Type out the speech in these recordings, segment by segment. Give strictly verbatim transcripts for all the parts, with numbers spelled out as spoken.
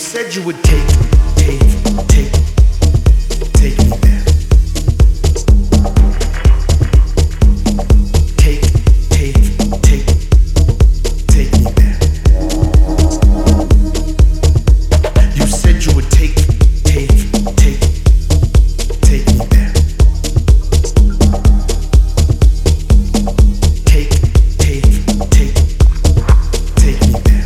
said you would take, take, take, take me there. Take, take, take, take me there. You said you would take, take, take, take me there. Take, take, take, take me there.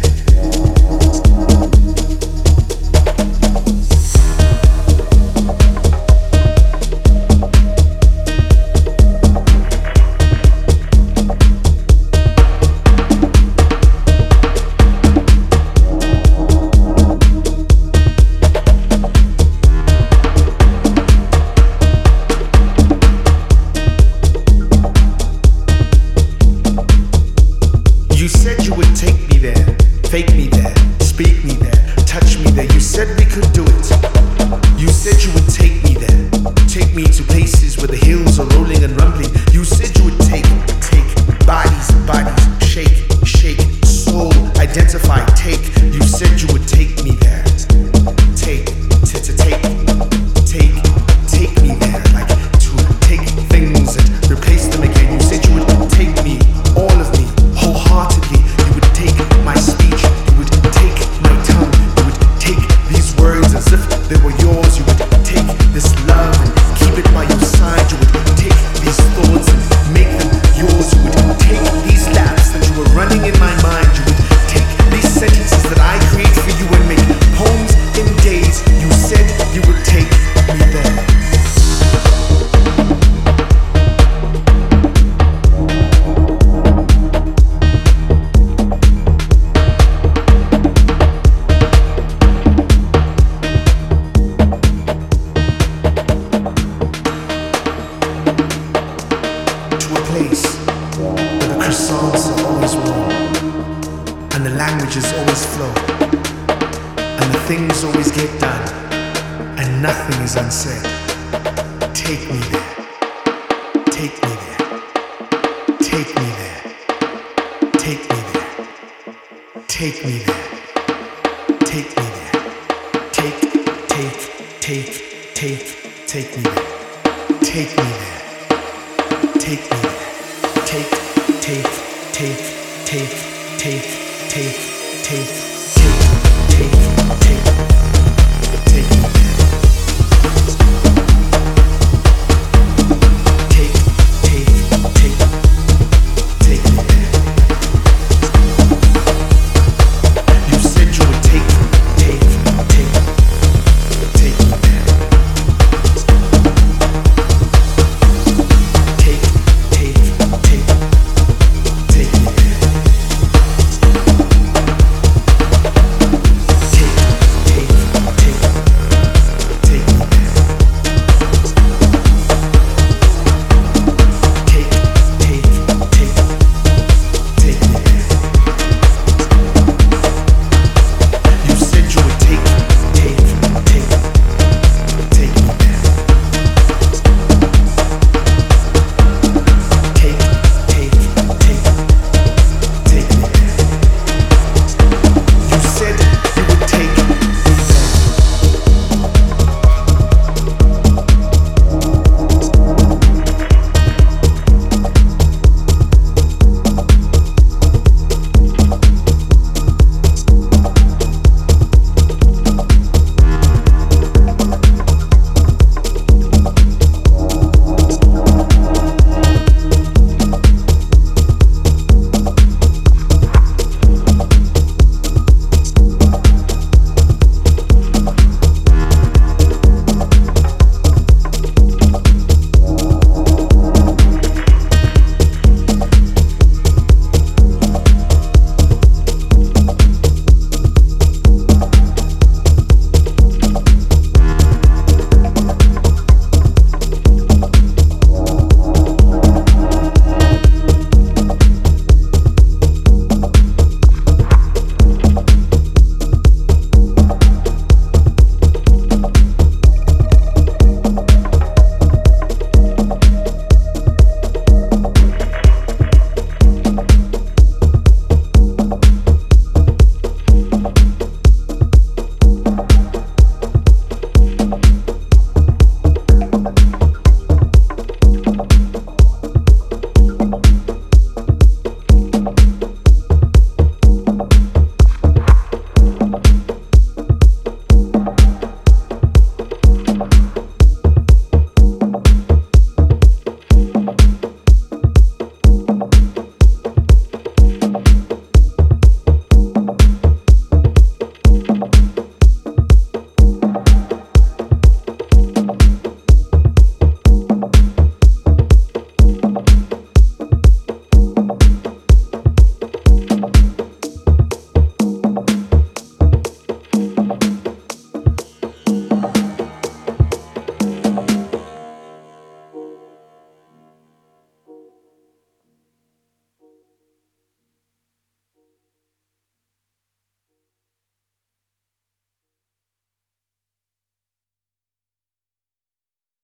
You said you would take me there, fake me there, speak me there, touch me there. You said we could do it. You said you would take me there, take me to places where the hills are rolling and rumbling. You said you would take, take bodies, bodies, shake, shake, soul, identify, take. You said you would take me there, take, to, to take, take, take me there, like to take things and replace them again. You said you would take me, all of me, wholeheartedly. You would take my speech, you would take my tongue, you would take these words as if they were yours. You would take this love and keep it by your side. You would take these thoughts and make them yours. You would take these laps that you were running in my mind. You would take these sentences that I create for you and make poems in days. You said you would take me there. To a place where the croissants are always warm and the languages always flow and the things always get done and nothing is unsaid. Take me there. Take me there. Take me there. Take me there. Take me there. Take me there. Take, take, take, take, take me there. Take me there. Take me there. Take, take, take, take, take, take, take, take, take, take, take me there.